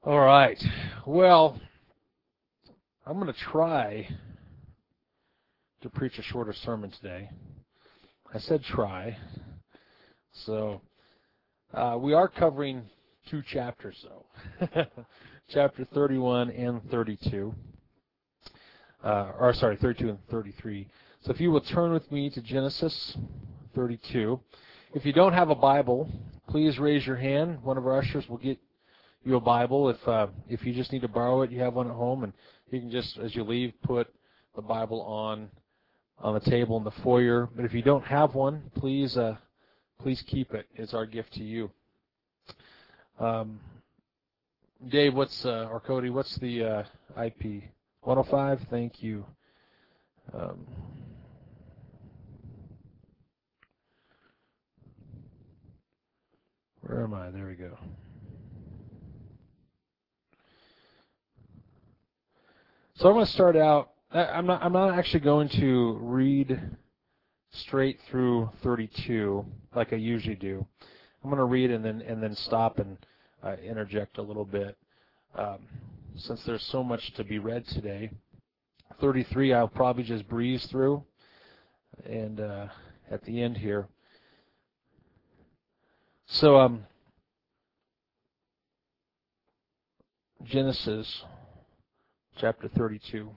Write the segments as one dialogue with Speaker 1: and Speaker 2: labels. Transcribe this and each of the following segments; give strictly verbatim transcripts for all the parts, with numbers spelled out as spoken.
Speaker 1: All right. Well, I'm going to try to preach a shorter sermon today. I said try. So uh, we are covering two chapters, though. Chapter thirty-one and thirty-two. Uh, or, sorry, thirty-two and thirty-three. So if you will turn with me to Genesis thirty-two. If you don't have a Bible, please raise your hand. One of our ushers will get you a Bible. If uh, if you just need to borrow it, you have one at home, and you can just, as you leave, put the Bible on on the table in the foyer. But if you don't have one, please uh, please keep it. It's our gift to you. Um, Dave, what's uh, or Cody? What's the uh, I P? one oh five. Thank you. Um, where am I? There we go. So I'm going to start out. I'm not. I'm not actually going to read straight through thirty-two like I usually do. I'm going to read and then and then stop and uh, interject a little bit. Um, since there's so much to be read today, thirty-three I'll probably just breeze through, and uh, at the end here. So um, Genesis chapter thirty-two.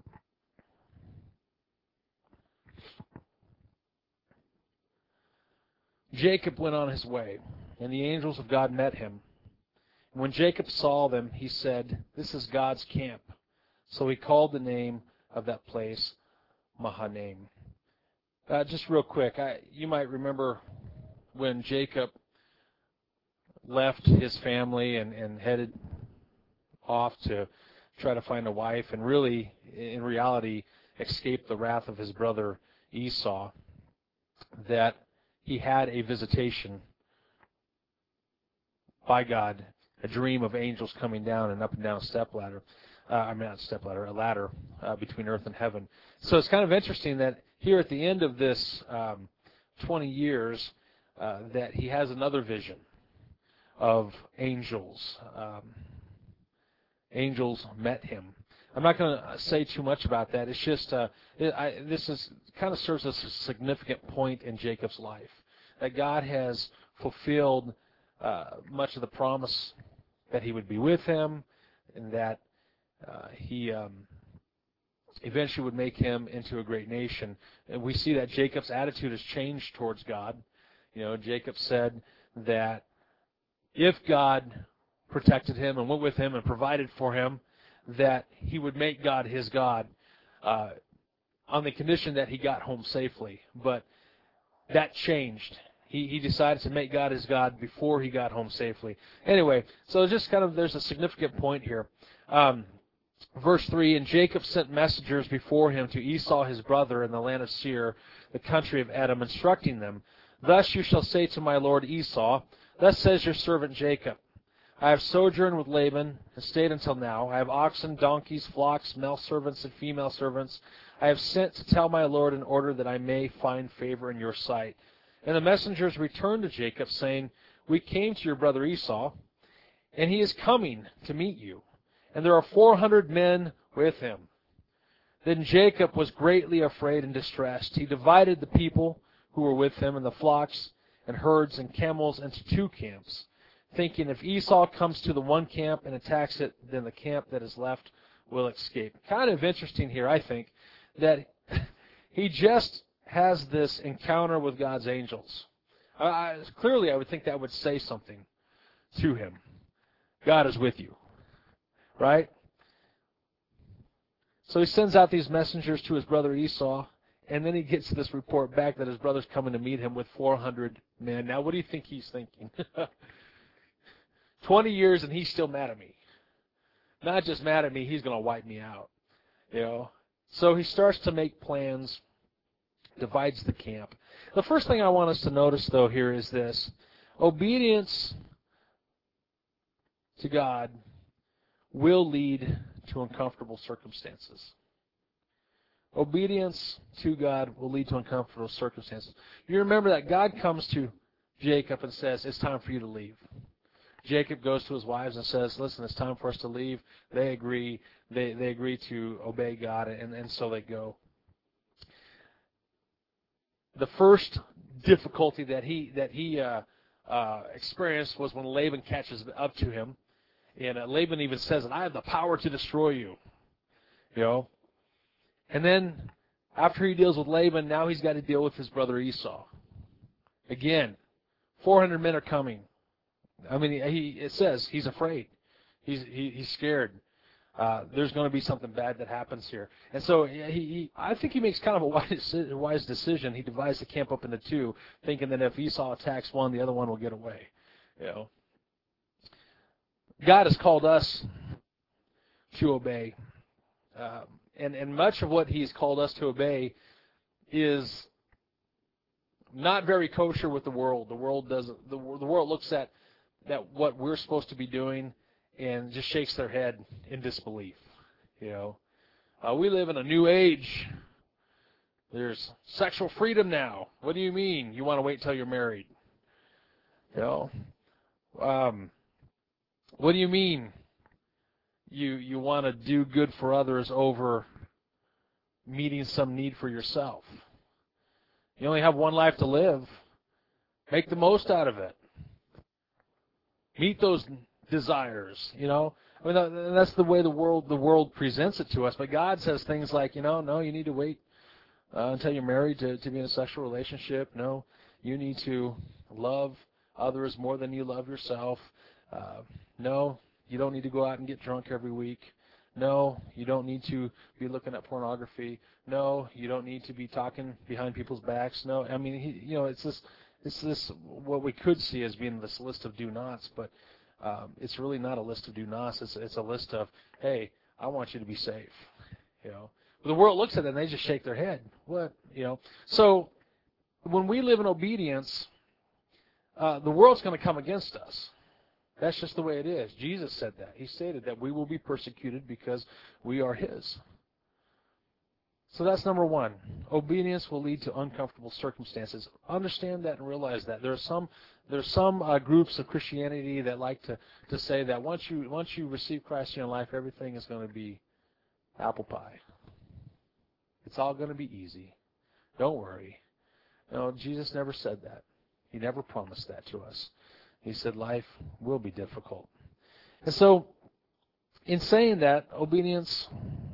Speaker 1: Jacob went on his way, and the angels of God met him. When Jacob saw them, he said, "This is God's camp." So he called the name of that place Mahanaim. Uh, just real quick, I, you might remember when Jacob left his family and, and headed off to try to find a wife, and really, in reality, escape the wrath of his brother Esau, that he had a visitation by God, a dream of angels coming down and up and down a stepladder. Uh, I mean, not stepladder, a ladder uh, between earth and heaven. So it's kind of interesting that here at the end of this um, twenty years, uh, that he has another vision of angels. Um, angels met him. I'm not going to say too much about that. It's just uh, it, I, this is kind of serves as a significant point in Jacob's life, that God has fulfilled uh, much of the promise that he would be with him, and that uh, he um, eventually would make him into a great nation. And we see that Jacob's attitude has changed towards God. You know, Jacob said that if God protected him and went with him and provided for him, that he would make God his God uh, on the condition that he got home safely. But that changed. He, he decided to make God his God before he got home safely. Anyway, so just kind of there's a significant point here. Um, verse three, and Jacob sent messengers before him to Esau his brother in the land of Seir, the country of Edom, instructing them, "Thus you shall say to my lord Esau, Thus says your servant Jacob, I have sojourned with Laban and stayed until now. I have oxen, donkeys, flocks, male servants, and female servants. I have sent to tell my lord in order that I may find favor in your sight." And the messengers returned to Jacob, saying, "We came to your brother Esau, and he is coming to meet you, and there are four hundred men with him." Then Jacob was greatly afraid and distressed. He divided the people who were with him and the flocks and herds and camels into two camps, thinking, if Esau comes to the one camp and attacks it, then the camp that is left will escape. Kind of interesting here, I think, that he just has this encounter with God's angels. I, I, clearly, I would think that would say something to him. God is with you, right? So he sends out these messengers to his brother Esau, and then he gets this report back that his brother's coming to meet him with four hundred men. Now, what do you think he's thinking? twenty years and he's still mad at me. Not just mad at me, he's going to wipe me out. You know. So he starts to make plans, divides the camp. The first thing I want us to notice, though, here is this. Obedience to God will lead to uncomfortable circumstances. Obedience to God will lead to uncomfortable circumstances. You remember that God comes to Jacob and says, it's time for you to leave. Jacob goes to his wives and says, listen, it's time for us to leave. They agree. They they agree to obey God, and, and so they go. The first difficulty that he that he uh, uh, experienced was when Laban catches up to him. And uh, Laban even says that I have the power to destroy you. You know? And then after he deals with Laban, now he's got to deal with his brother Esau. Again, four hundred men are coming. I mean, he it says he's afraid. He's he, he's scared. Uh, there's going to be something bad that happens here. And so he, he I think he makes kind of a wise, wise decision. He divides the camp up into two, thinking that if Esau attacks one, the other one will get away. You know, God has called us to obey, um, and and much of what He's called us to obey is not very kosher with the world. The world doesn't. The, the world looks at that what we're supposed to be doing and just shakes their head in disbelief. You know, uh, we live in a new age. There's sexual freedom now. What do you mean? You want to wait until you're married? You know, um, what do you mean? You you want to do good for others over meeting some need for yourself? You only have one life to live. Make the most out of it. Meet those desires, you know. I mean, that's the way the world the world presents it to us. But God says things like, you know, no, you need to wait uh, until you're married to, to be in a sexual relationship. No, you need to love others more than you love yourself. Uh, no, you don't need to go out and get drunk every week. No, you don't need to be looking at pornography. No, you don't need to be talking behind people's backs. No, I mean, he, you know, it's this, it's this what we could see as being this list of do-nots, but um, it's really not a list of do-nots. It's, it's a list of, hey, I want you to be safe. You know, but the world looks at it and they just shake their head. What, you know? So when we live in obedience, uh, the world's going to come against us. That's just the way it is. Jesus said that. He stated that we will be persecuted because we are His. So that's number one. Obedience will lead to uncomfortable circumstances. Understand that and realize that. There are some there are some uh, groups of Christianity that like to, to say that once you once you receive Christ in your life, everything is going to be apple pie. It's all going to be easy. Don't worry. No, Jesus never said that. He never promised that to us. He said life will be difficult. And so, in saying that, obedience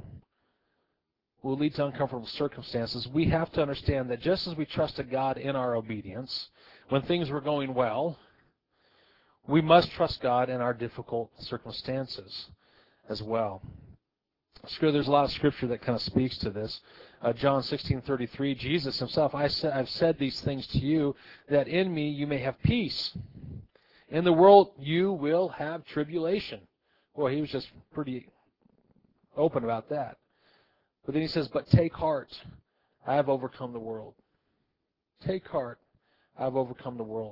Speaker 1: will lead to uncomfortable circumstances, we have to understand that just as we trusted God in our obedience, when things were going well, we must trust God in our difficult circumstances as well. There's a lot of scripture that kind of speaks to this. Uh, John sixteen thirty-three, Jesus Himself, I sa- I've said these things to you, that in me you may have peace. In the world you will have tribulation. Boy, He was just pretty open about that. But then He says, but take heart, I have overcome the world. Take heart, I have overcome the world.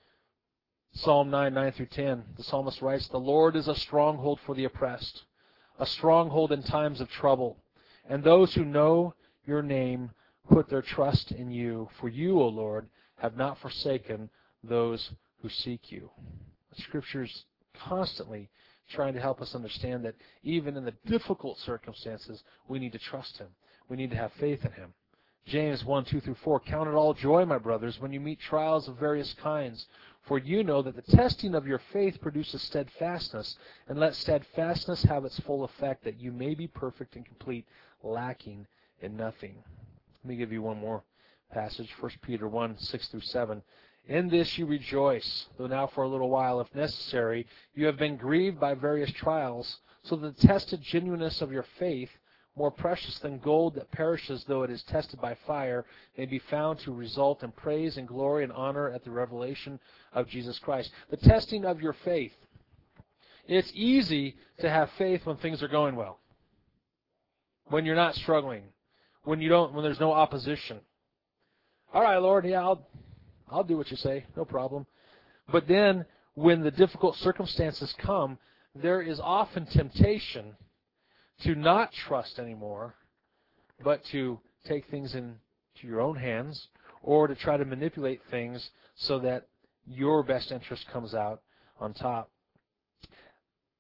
Speaker 1: Psalm nine, nine through ten, the psalmist writes, the Lord is a stronghold for the oppressed, a stronghold in times of trouble. And those who know your name put their trust in you. For you, O Lord, have not forsaken those who seek you. The Scripture's constantly trying to help us understand that even in the difficult circumstances, we need to trust Him. We need to have faith in Him. James one, two through four, count it all joy, my brothers, when you meet trials of various kinds. For you know that the testing of your faith produces steadfastness, and let steadfastness have its full effect, that you may be perfect and complete, lacking in nothing. Let me give you one more passage, First Peter one, six through seven. In this you rejoice, though now for a little while, if necessary, you have been grieved by various trials, so that the tested genuineness of your faith, more precious than gold that perishes though it is tested by fire, may be found to result in praise and glory and honor at the revelation of Jesus Christ. The testing of your faith. It's easy to have faith when things are going well, when you're not struggling, when you don't, when there's no opposition. All right, Lord, yeah, I'll I'll do what you say, no problem. But then, when the difficult circumstances come, there is often temptation to not trust anymore, but to take things into your own hands, or to try to manipulate things so that your best interest comes out on top.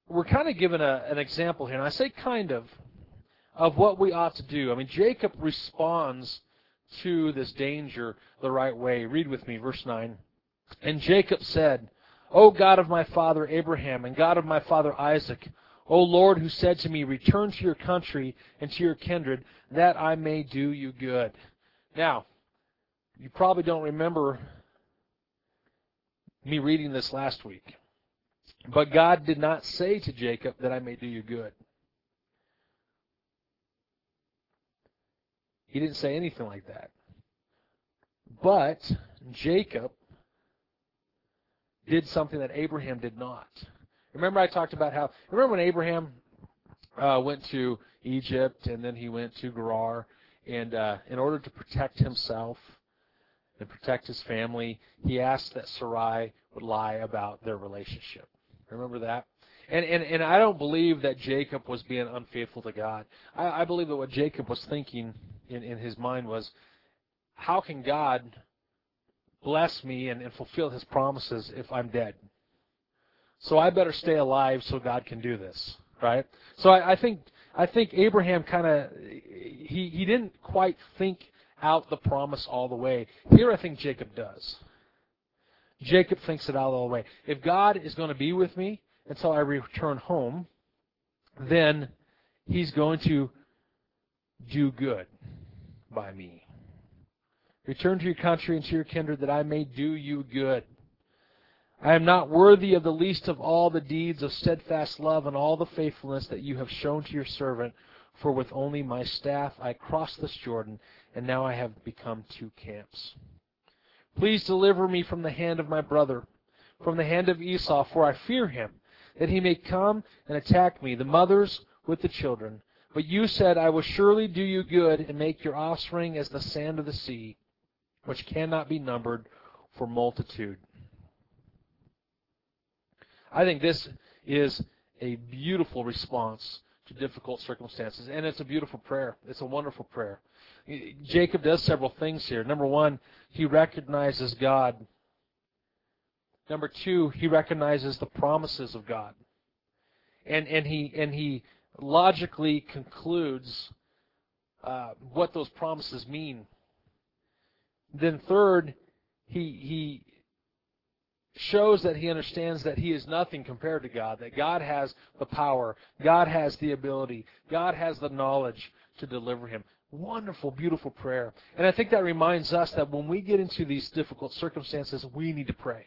Speaker 1: we're kind of given a, an example here, and I say kind of, of what we ought to do. I mean, Jacob responds to this danger the right way. Read with me, verse nine. And Jacob said, O God of my father Abraham, and God of my father Isaac, O Lord, who said to me, return to your country and to your kindred, that I may do you good. Now, you probably don't remember me reading this last week. But God did not say to Jacob that I may do you good. He didn't say anything like that. But Jacob did something that Abraham did not. Remember I talked about how, remember when Abraham uh, went to Egypt and then he went to Gerar, and uh, in order to protect himself and protect his family, he asked that Sarai would lie about their relationship. Remember that? And, and and I don't believe that Jacob was being unfaithful to God. I, I believe that what Jacob was thinking in, in his mind was, how can God bless me and, and fulfill his promises if I'm dead? So I better stay alive so God can do this, right? So I, I think I think Abraham kind of, he, he didn't quite think out the promise all the way. Here I think Jacob does. Jacob thinks it out all the way. If God is going to be with me until I return home, then he's going to do good by me. Return to your country and to your kindred, that I may do you good. I am not worthy of the least of all the deeds of steadfast love and all the faithfulness that you have shown to your servant, for with only my staff I crossed this Jordan, and now I have become two camps. Please deliver me from the hand of my brother, from the hand of Esau, for I fear him, that he may come and attack me, the mothers with the children. But you said, I will surely do you good and make your offspring as the sand of the sea, which cannot be numbered for multitude. I think this is a beautiful response to difficult circumstances, and it's a beautiful prayer. It's a wonderful prayer. Jacob does several things here. Number one, he recognizes God. Number two, he recognizes the promises of God. And and he and he logically concludes uh, what those promises mean. Then third, he he shows that he understands that he is nothing compared to God, that God has the power, God has the ability, God has the knowledge to deliver him. Wonderful, beautiful prayer. And I think that reminds us that when we get into these difficult circumstances, we need to pray.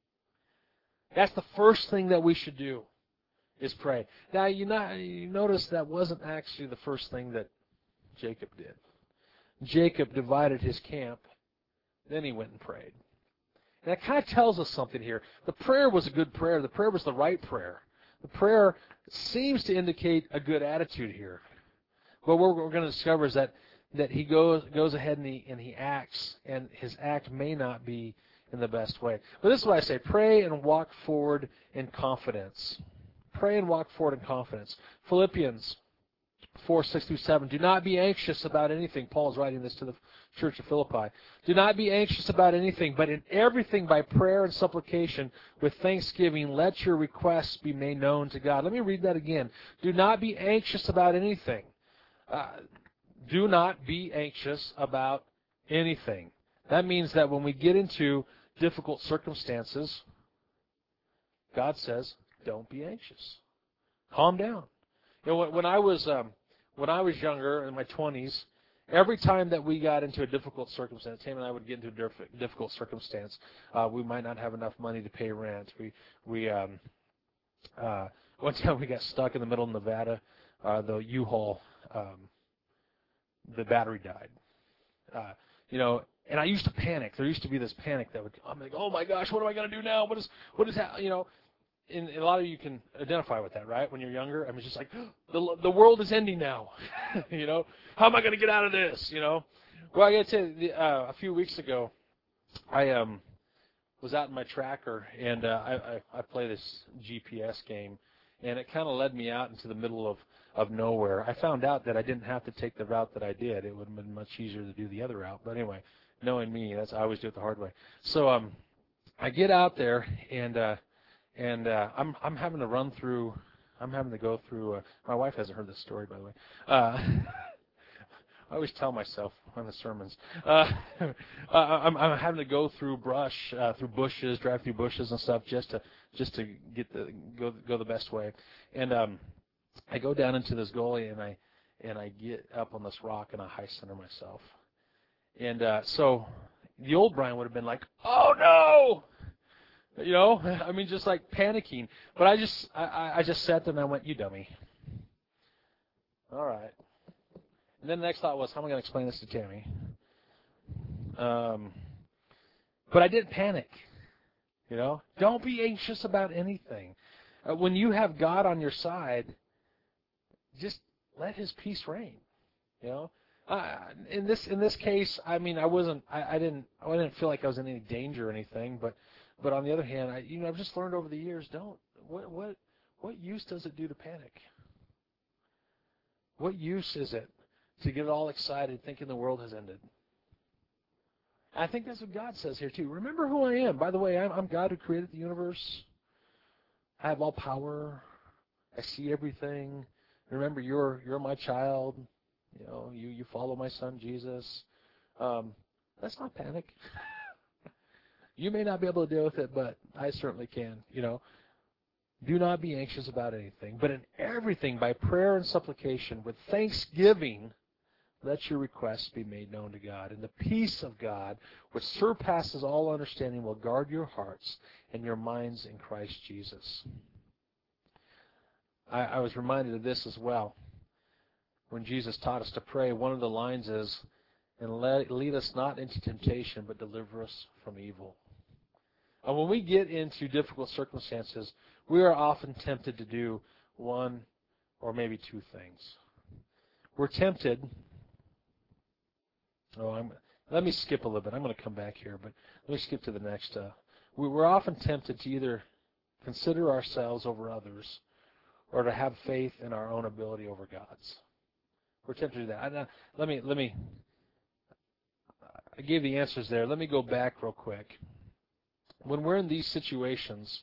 Speaker 1: That's the first thing that we should do, is pray. Now, you, know, you notice that wasn't actually the first thing that Jacob did. Jacob divided his camp, then he went and prayed. And that kind of tells us something here. The prayer was a good prayer. The prayer was the right prayer. The prayer seems to indicate a good attitude here. But what we're going to discover is that, that he goes goes ahead and he, and he acts, and his act may not be in the best way. But this is what I say. Pray and walk forward in confidence. Pray and walk forward in confidence. Philippians four, six through seven. Do not be anxious about anything. Paul is writing this to the church of Philippi. Do not be anxious about anything, but in everything by prayer and supplication with thanksgiving, let your requests be made known to God. Let me read that again. Do not be anxious about anything. Uh, do not be anxious about anything. That means that when we get into difficult circumstances, God says, don't be anxious. Calm down. You know, when, when I was um, when I was younger, in my twenties, every time that we got into a difficult circumstance, Tim and I would get into a difficult circumstance. Uh, we might not have enough money to pay rent. We we um, uh, one time we got stuck in the middle of Nevada. Uh, the U-Haul, um, the battery died. Uh, you know, and I used to panic. There used to be this panic that would. I'm like, oh my gosh, what am I going to do now? What is what is that? You know. And a lot of you can identify with that, right? When you're younger, I mean, it's just like, the the world is ending now. You know, how am I going to get out of this? You know, well, I got to tell you, uh, a few weeks ago, I um was out in my tracker, and uh, I, I I play this G P S game, and it kind of led me out into the middle of of nowhere. I found out that I didn't have to take the route that I did. It would have been much easier to do the other route. But anyway, knowing me, that's I always do it the hard way. So um, I get out there, and uh, And uh, I'm I'm having to run through I'm having to go through. Uh, my wife hasn't heard this story, by the way. Uh, I always tell myself on the sermons. Uh, I'm, I'm having to go through brush, uh, through bushes, drive through bushes and stuff, just to just to get the go go the best way. And um, I go down into this gully, and I and I get up on this rock, and I high center myself. And uh, so the old Brian would have been like, "Oh no!" You know, I mean, just like panicking. But I just I, I just sat there and I went, "You dummy." All right. And then the next thought was, how am I going to explain this to Tammy? Um, but I didn't panic. You know, don't be anxious about anything. Uh, when you have God on your side, just let His peace reign. You know, uh, in this in this case, I mean, I wasn't, I, I didn't, I didn't feel like I was in any danger or anything. But, but on the other hand, I, you know, I've just learned over the years, don't what what what use does it do to panic? What use is it to get all excited thinking the world has ended? I think that's what God says here too. Remember who I am. By the way, I'm, I'm God who created the universe. I have all power. I see everything. Remember, you're you're my child. You know, you, you follow my son Jesus. Um, let's not panic. You may not be able to deal with it, but I certainly can. You know, do not be anxious about anything, but in everything by prayer and supplication with thanksgiving, let your requests be made known to God. And the peace of God, which surpasses all understanding, will guard your hearts and your minds in Christ Jesus. I, I was reminded of this as well. When Jesus taught us to pray, one of the lines is, and let, lead us not into temptation, but deliver us from evil. And when we get into difficult circumstances, we are often tempted to do one or maybe two things. We're tempted... Oh, I'm, let me skip a little bit. I'm going to come back here, but let me skip to the next. Uh, we, we're often tempted to either consider ourselves over others or to have faith in our own ability over God's. We're tempted to do that. I, let me, let me, I gave the answers there. Let me go back real quick. When we're in these situations,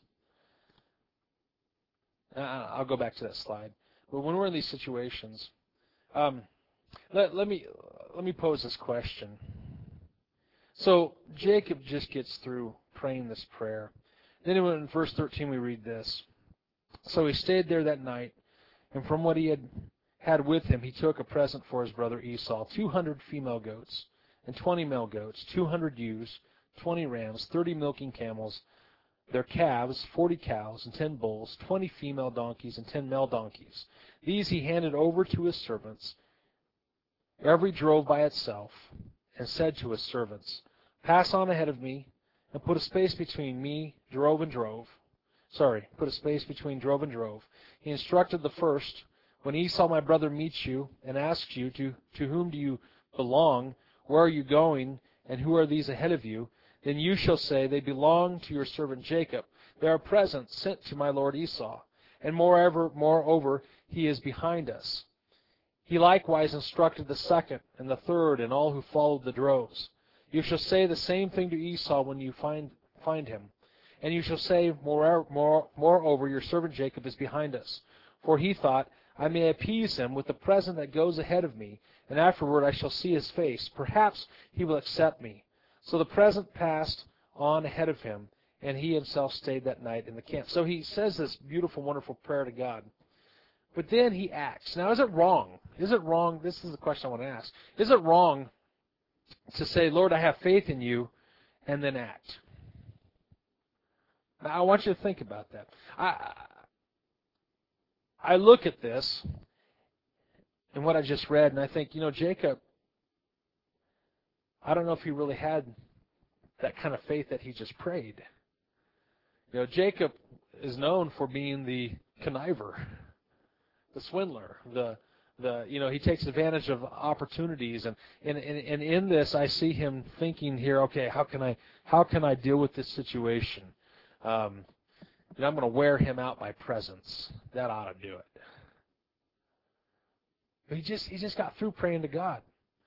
Speaker 1: uh, I'll go back to that slide. But when we're in these situations, um, let, let me let me pose this question. So Jacob just gets through praying this prayer. Then in verse thirteen we read this. So he stayed there that night, and from what he had had with him, he took a present for his brother Esau, two hundred female goats, and twenty male goats, two hundred ewes, twenty rams, thirty milking camels, their calves, forty cows, and ten bulls, twenty female donkeys, and ten male donkeys. These he handed over to his servants, every drove by itself, and said to his servants, pass on ahead of me, and put a space between me, drove and drove. Sorry, put a space between drove and drove. He instructed the first, when Esau my brother meets you, and asks you, to, to whom do you belong, where are you going, and who are these ahead of you? Then you shall say, they belong to your servant Jacob. They are presents sent to my lord Esau. And moreover, moreover, he is behind us. He likewise instructed the second and the third and all who followed the droves. You shall say the same thing to Esau when you find find him. And you shall say, more, more, moreover, your servant Jacob is behind us. For he thought, I may appease him with the present that goes ahead of me, and afterward I shall see his face. Perhaps he will accept me. So the present passed on ahead of him, and he himself stayed that night in the camp. So he says this beautiful, wonderful prayer to God. But then he acts. Now, is it wrong? Is it wrong? This is the question I want to ask. Is it wrong to say, Lord, I have faith in you, and then act? Now, I want you to think about that. I, I look at this and what I just read, and I think, you know, Jacob, I don't know if he really had that kind of faith that he just prayed. You know, Jacob is known for being the conniver, the swindler, the the you know he takes advantage of opportunities, and and, and and in this I see him thinking here, okay, how can I how can I deal with this situation? Um, you know, I'm going to wear him out by presence. That ought to do it. But he just he just got through praying to God.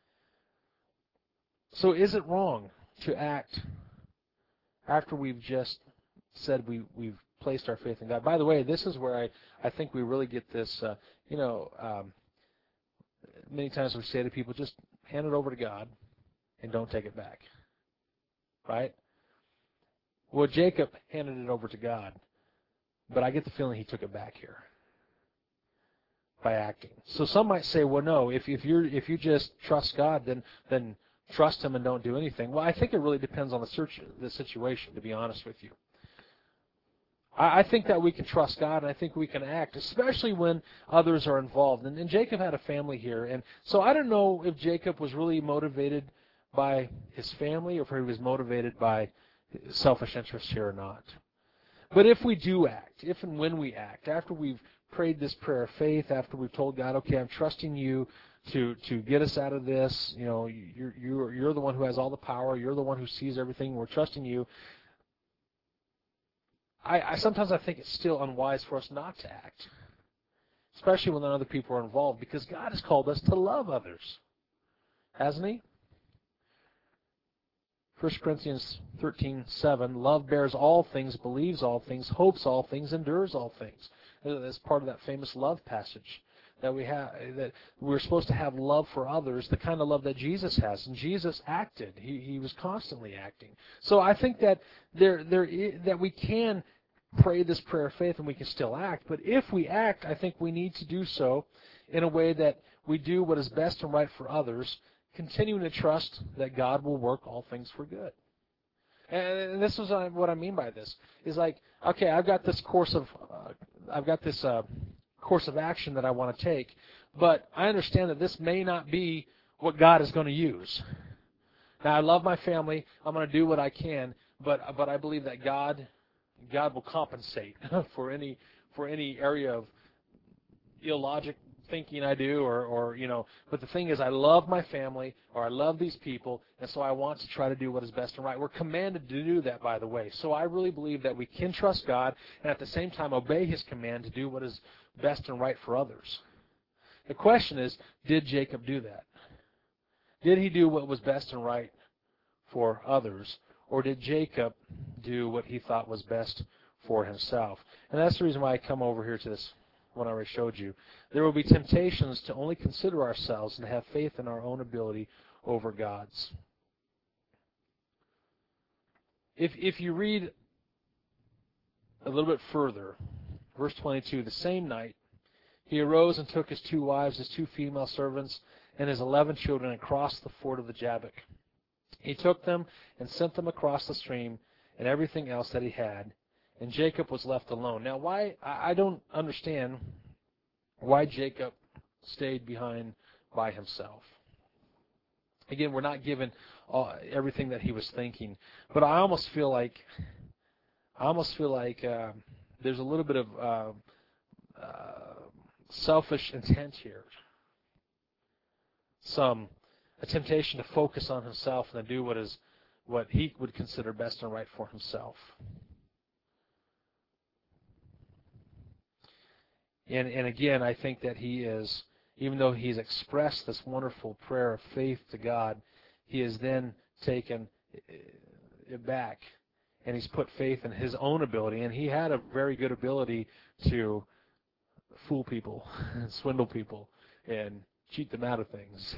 Speaker 1: So is it wrong to act after we've just said we we've placed our faith in God. By the way, this is where I, I think we really get this, uh, you know, um, many times we say to people, just hand it over to God and don't take it back. Right? Well, Jacob handed it over to God, but I get the feeling he took it back here by acting. So some might say, well, no, if if you if you just trust God, then then trust Him and don't do anything. Well, I think it really depends on the search the situation, to be honest with you. I, I think that we can trust God, and I think we can act, especially when others are involved. And, and Jacob had a family here, and so I don't know if Jacob was really motivated by his family or if he was motivated by selfish interest here or not. But if we do act, if and when we act, after we've prayed this prayer of faith, after we've told God, okay, I'm trusting you to to get us out of this, you know, you're you're you're the one who has all the power, you're the one who sees everything, we're trusting you. I, I sometimes I think it's still unwise for us not to act, especially when other people are involved, because God has called us to love others, hasn't He? First Corinthians thirteen seven, love bears all things, believes all things, hopes all things, endures all things. That's part of that famous love passage that we have. That we're supposed to have love for others, the kind of love that Jesus has, and Jesus acted. He he was constantly acting. So I think that there there that we can pray this prayer of faith and we can still act. But if we act, I think we need to do so in a way that we do what is best and right for others, continuing to trust that God will work all things for good. And this is what I mean by this. Is like, okay, I've got this course of, uh, I've got this uh, course of action that I want to take, but I understand that this may not be what God is going to use. Now, I love my family. I'm going to do what I can, but but I believe that God, God will compensate for any for any area of illogic thinking I do, or, or, you know, but the thing is, I love my family, or I love these people, and so I want to try to do what is best and right. We're commanded to do that, by the way. So I really believe that we can trust God, and at the same time obey His command to do what is best and right for others. The question is, did Jacob do that? Did he do what was best and right for others, or did Jacob do what he thought was best for himself? And that's the reason why I come over here to this one I already showed you. There will be temptations to only consider ourselves and have faith in our own ability over God's. If if you read a little bit further, verse twenty-two, the same night he arose and took his two wives, his two female servants, and his eleven children and crossed the ford of the Jabbok. He took them and sent them across the stream and everything else that he had, and Jacob was left alone. Now, why I don't understand why Jacob stayed behind by himself. Again, we're not given all, everything that he was thinking, but I almost feel like I almost feel like uh, there's a little bit of uh, uh, selfish intent here. Some a temptation to focus on himself and to do what is what he would consider best and right for himself. And, and again, I think that he is, even though he's expressed this wonderful prayer of faith to God, he has then taken it back, and he's put faith in his own ability. And he had a very good ability to fool people, and swindle people, and cheat them out of things.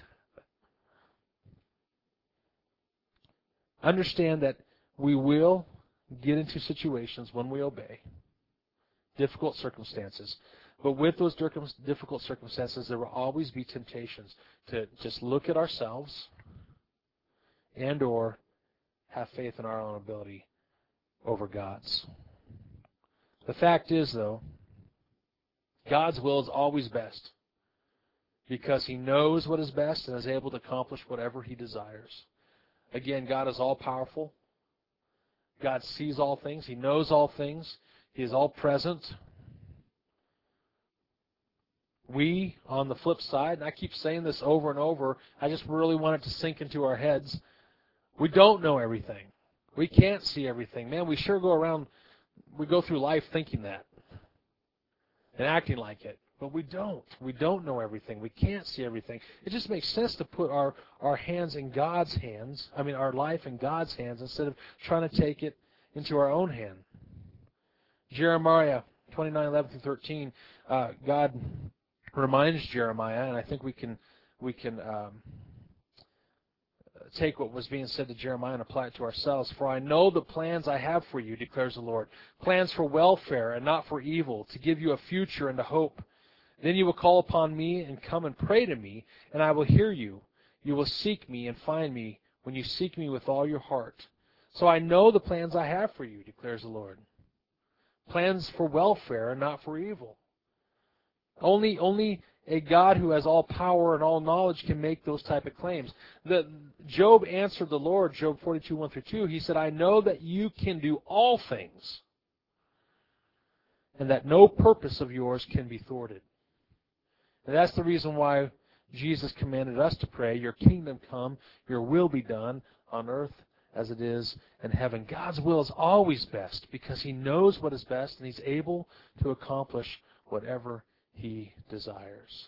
Speaker 1: Understand that we will get into situations when we obey, difficult circumstances. But with those difficult circumstances, there will always be temptations to just look at ourselves and or have faith in our own ability over God's. The fact is, though, God's will is always best because He knows what is best and is able to accomplish whatever He desires. Again, God is all-powerful. God sees all things. He knows all things. He is all-present. We, on the flip side, and I keep saying this over and over, I just really want it to sink into our heads, we don't know everything. We can't see everything. Man, we sure go around, we go through life thinking that and acting like it. But we don't. We don't know everything. We can't see everything. It just makes sense to put our, our hands in God's hands, I mean our life in God's hands, instead of trying to take it into our own hand. Jeremiah twenty-nine, eleven through thirteen, uh, God reminds Jeremiah, and I think we can we can um, take what was being said to Jeremiah and apply it to ourselves. For I know the plans I have for you, declares the Lord, plans for welfare and not for evil, to give you a future and a hope. Then you will call upon me and come and pray to me, and I will hear you. You will seek me and find me when you seek me with all your heart. So I know the plans I have for you, declares the Lord. Plans for welfare and not for evil. Only, only a God who has all power and all knowledge can make those type of claims. The, Job answered the Lord, Job forty-two, one through two. He said, I know that you can do all things, and that no purpose of yours can be thwarted. And that's the reason why Jesus commanded us to pray, your kingdom come, your will be done on earth as it is in heaven. God's will is always best because He knows what is best and He's able to accomplish whatever He desires.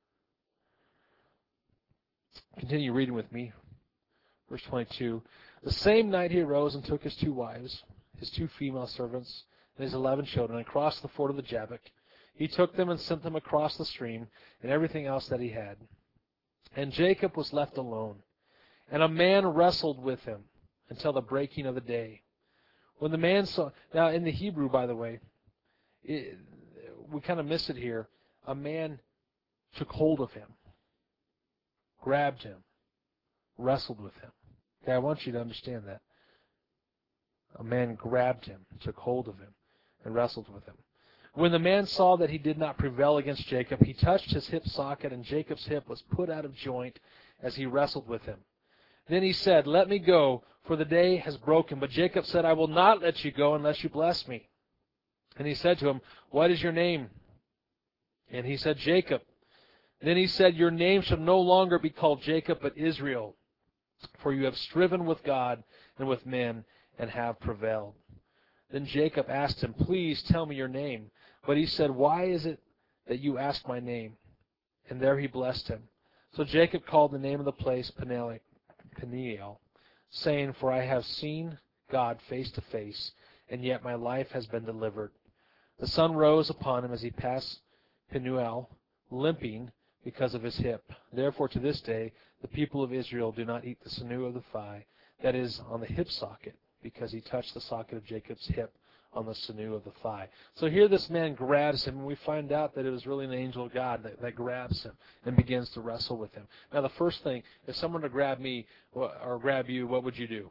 Speaker 1: Continue reading with me. Verse twenty-two. The same night he arose and took his two wives, his two female servants, and his eleven children, and crossed the ford of the Jabbok. He took them and sent them across the stream and everything else that he had. And Jacob was left alone, and a man wrestled with him until the breaking of the day. When the man saw... Now, in the Hebrew, by the way, it, we kind of miss it here. A man took hold of him, grabbed him, wrestled with him. Okay, I want you to understand that. A man grabbed him, took hold of him, and wrestled with him. When the man saw that he did not prevail against Jacob, he touched his hip socket, and Jacob's hip was put out of joint as he wrestled with him. Then he said, let me go, for the day has broken. But Jacob said, I will not let you go unless you bless me. And he said to him, what is your name? And he said, Jacob. Then he said, your name shall no longer be called Jacob, but Israel, for you have striven with God and with men and have prevailed. Then Jacob asked him, please tell me your name. But he said, why is it that you ask my name? And there he blessed him. So Jacob called the name of the place Peniel, saying, for I have seen God face to face, and yet my life has been delivered. The sun rose upon him as he passed Penuel, limping because of his hip. Therefore to this day the people of Israel do not eat the sinew of the thigh, that is, on the hip socket, because he touched the socket of Jacob's hip on the sinew of the thigh. So here this man grabs him, and we find out that it was really an angel of God that, that grabs him and begins to wrestle with him. Now the first thing, if someone were to grab me or grab you, what would you do?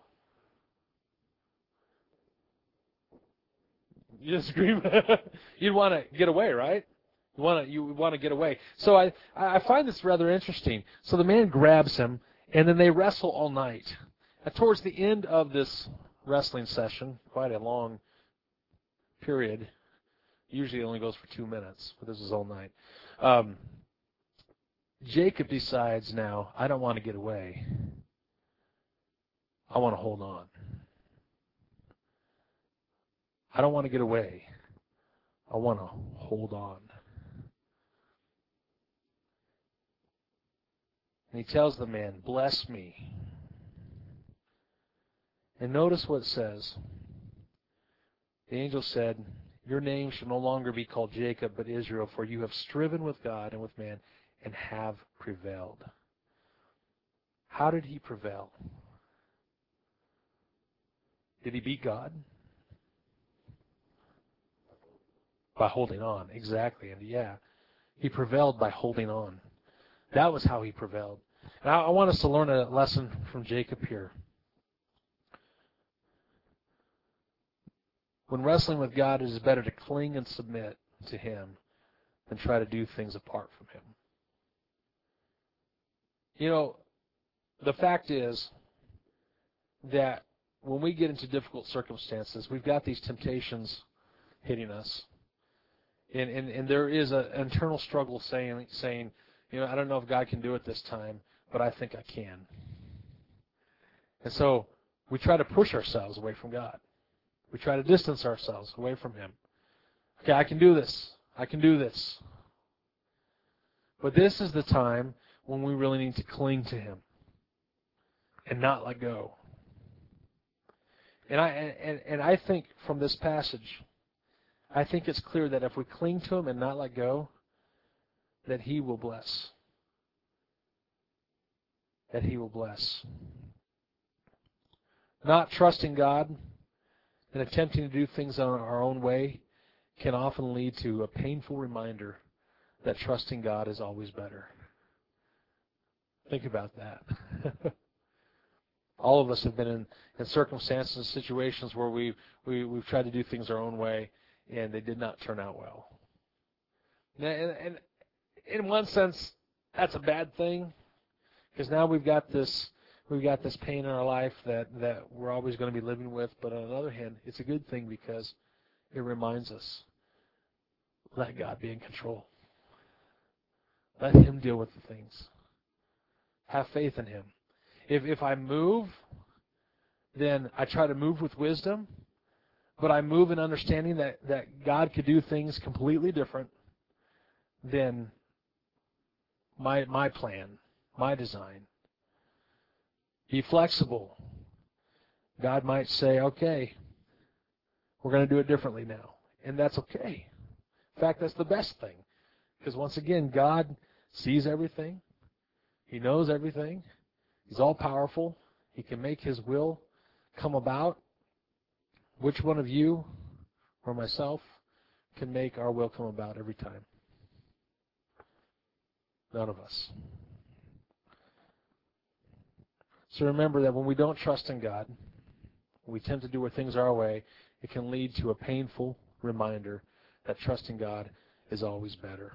Speaker 1: You just scream. You'd want to get away, right? You want to you want to get away. So I, I find this rather interesting. So the man grabs him, and then they wrestle all night. Now, towards the end of this wrestling session, quite a long period, usually only goes for two minutes, but this is all night. Um, Jacob decides now, I don't want to get away. I want to hold on. I don't want to get away. I want to hold on. And he tells the man, bless me. And notice what it says. The angel said, your name shall no longer be called Jacob, but Israel, for you have striven with God and with man and have prevailed. How did he prevail? Did he beat God? By holding on, exactly. And yeah, he prevailed by holding on. That was how he prevailed. And I, I want us to learn a lesson from Jacob here. When wrestling with God, it is better to cling and submit to Him than try to do things apart from Him. You know, the fact is that when we get into difficult circumstances, we've got these temptations hitting us. And, and, and there is an internal struggle saying, saying, you know, I don't know if God can do it this time, but I think I can. And so we try to push ourselves away from God. We try to distance ourselves away from Him. Okay, I can do this. I can do this. But this is the time when we really need to cling to Him and not let go. And I and, and I think from this passage, I think it's clear that if we cling to him and not let go, that he will bless. That he will bless. Not trusting God and attempting to do things on our own way can often lead to a painful reminder that trusting God is always better. Think about that. All of us have been in, in circumstances and situations where we, we, we've tried to do things our own way, and they did not turn out well. And, and in one sense, that's a bad thing, because now we've got this we've got this pain in our life that, that we're always going to be living with. But on the other hand, it's a good thing because it reminds us, let God be in control. Let him deal with the things. Have faith in him. If if I move, then I try to move with wisdom, but I move in understanding that, that God could do things completely different than my my plan, my design. Be flexible. God might say, okay, we're going to do it differently now. And that's okay. In fact, that's the best thing. Because once again, God sees everything. He knows everything. He's all-powerful. He can make his will come about. Which one of you or myself can make our will come about every time? None of us. So remember that when we don't trust in God, when we tend to do things our way, it can lead to a painful reminder that trusting God is always better.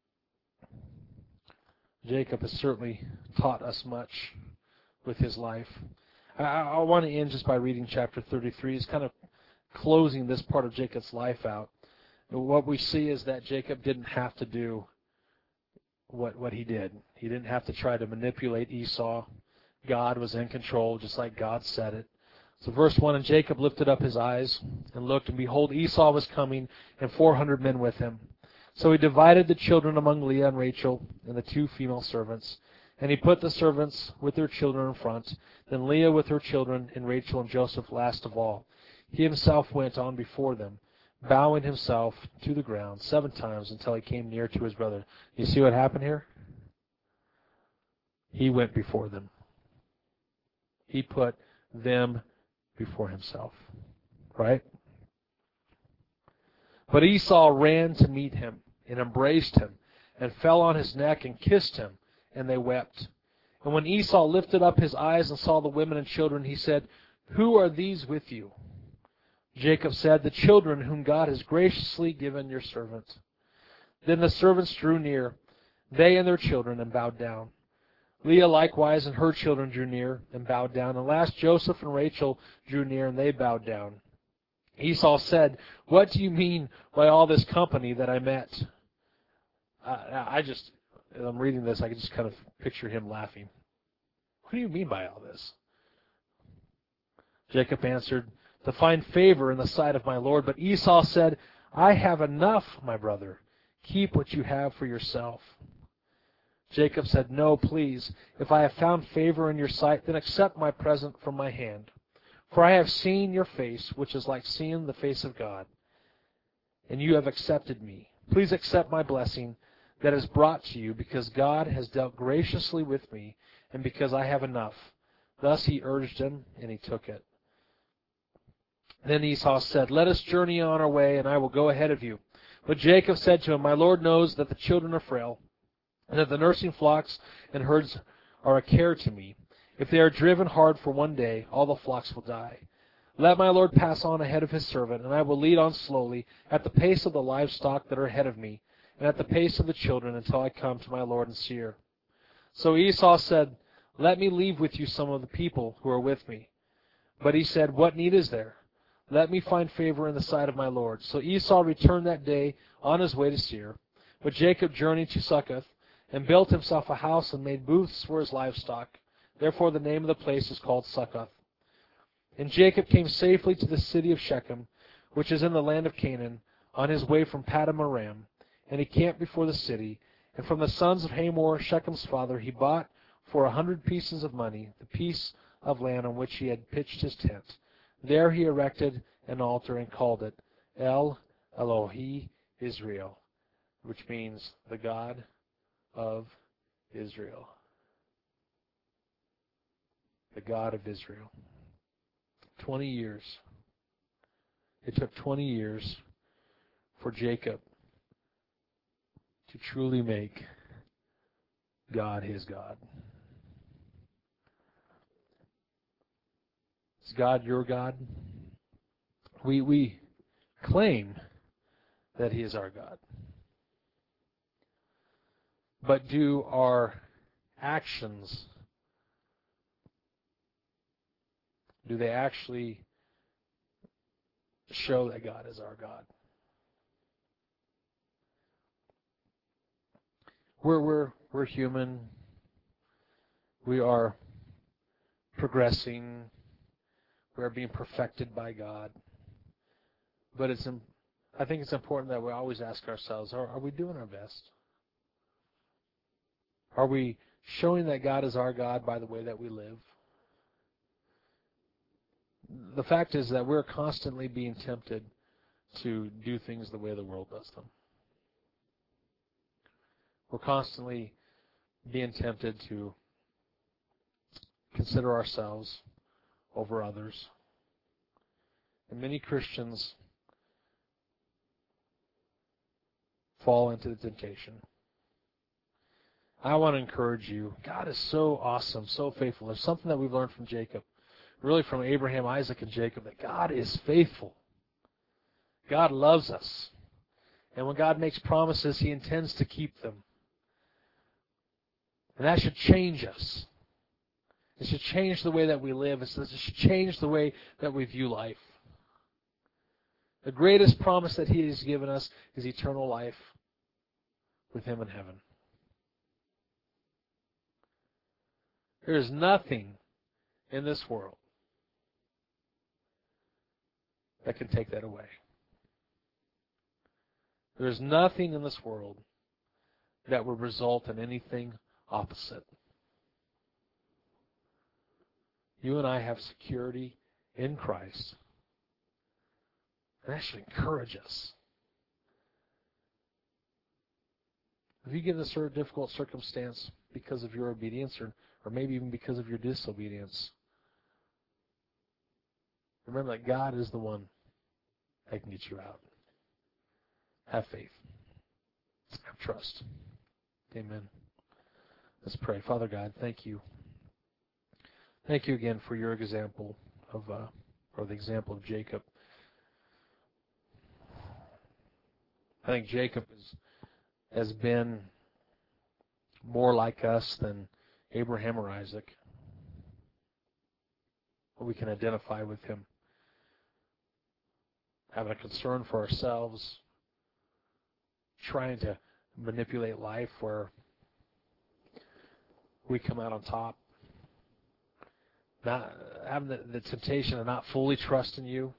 Speaker 1: Jacob has certainly taught us much with his life. I, I want to end just by reading chapter thirty-three. It's kind of closing this part of Jacob's life out. And what we see is that Jacob didn't have to do what, what he did. He didn't have to try to manipulate Esau. God was in control, just like God said it. So verse one, and Jacob lifted up his eyes and looked, and behold, Esau was coming, and four hundred men with him. So he divided the children among Leah and Rachel and the two female servants. And he put the servants with their children in front, then Leah with her children, and Rachel and Joseph last of all. He himself went on before them, bowing himself to the ground seven times until he came near to his brother. You see what happened here? He went before them. He put them before himself. Right? But Esau ran to meet him and embraced him and fell on his neck and kissed him, and they wept. And when Esau lifted up his eyes and saw the women and children, he said, "Who are these with you?" Jacob said, "The children whom God has graciously given your servant." Then the servants drew near, they and their children, and bowed down. Leah likewise and her children drew near and bowed down. And last Joseph and Rachel drew near, and they bowed down. Esau said, "What do you mean by all this company that I met?" Uh, I just, as I'm reading this, I can just kind of picture him laughing. "What do you mean by all this?" Jacob answered, "To find favor in the sight of my Lord." But Esau said, "I have enough, my brother. Keep what you have for yourself." Jacob said, "No, please. If I have found favor in your sight, then accept my present from my hand. For I have seen your face, which is like seeing the face of God, and you have accepted me. Please accept my blessing that is brought to you, because God has dealt graciously with me, and because I have enough." Thus he urged him, and he took it. Then Esau said, "Let us journey on our way, and I will go ahead of you." But Jacob said to him, "My Lord knows that the children are frail, and that the nursing flocks and herds are a care to me. If they are driven hard for one day, all the flocks will die. Let my Lord pass on ahead of his servant, and I will lead on slowly, at the pace of the livestock that are ahead of me, and at the pace of the children, until I come to my Lord and Seir." So Esau said, "Let me leave with you some of the people who are with me." But he said, "What need is there? Let me find favor in the sight of my Lord." So Esau returned that day on his way to Seir. But Jacob journeyed to Succoth, and built himself a house and made booths for his livestock. Therefore the name of the place is called Succoth. And Jacob came safely to the city of Shechem, which is in the land of Canaan, on his way from Paddan Aram. And he camped before the city. And from the sons of Hamor, Shechem's father, he bought for a hundred pieces of money the piece of land on which he had pitched his tent. There he erected an altar and called it El Elohi Israel, which means the God of Israel. The God of Israel. Twenty years. It took twenty years for Jacob to truly make God his God. Is God your God? We we claim that he is our God. But do our actions, do they actually show that God is our God? We're, we're, we're human. We are progressing. We are being perfected by God. But it's, I think it's important that we always ask ourselves, are, are we doing our best? Are we showing that God is our God by the way that we live? The fact is that we're constantly being tempted to do things the way the world does them. We're constantly being tempted to consider ourselves over others. And many Christians fall into the temptation. I want to encourage you. God is so awesome, so faithful. There's something that we've learned from Jacob, really from Abraham, Isaac, and Jacob, that God is faithful. God loves us. And when God makes promises, he intends to keep them. And that should change us. It should change the way that we live. It should change the way that we view life. The greatest promise that he has given us is eternal life with him in heaven. There is nothing in this world that can take that away. There is nothing in this world that would result in anything opposite. You and I have security in Christ. And that should encourage us. If you get in a sort of difficult circumstance because of your obedience, or, or maybe even because of your disobedience, remember that God is the one that can get you out. Have faith. Have trust. Amen. Let's pray. Father God, thank you. Thank you again for your example of, uh, or the example of Jacob. I think Jacob is, has been more like us than Abraham or Isaac. We can identify with him. Having a concern for ourselves, trying to manipulate life where we come out on top. Not having the, the temptation of not fully trusting you.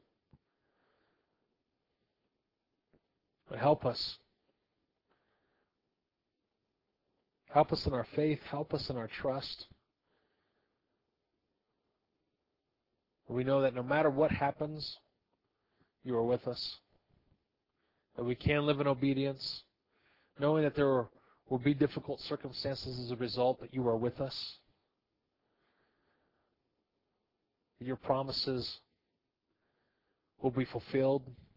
Speaker 1: But help us. Help us in our faith. Help us in our trust. We know that no matter what happens, you are with us. That we can live in obedience, knowing that there will be difficult circumstances as a result, but you are with us. Your promises will be fulfilled.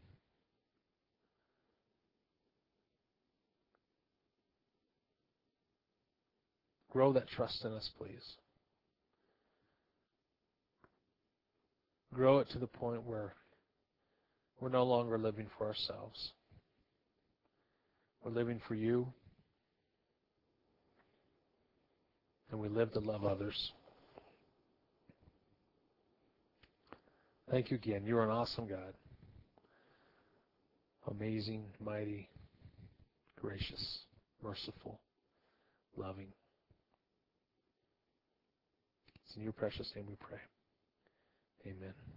Speaker 1: Grow that trust in us, please. Grow it to the point where we're no longer living for ourselves. We're living for you. And we live to love others. Thank you again. You're an awesome God. Amazing, mighty, gracious, merciful, loving. It's in your precious name we pray. Amen.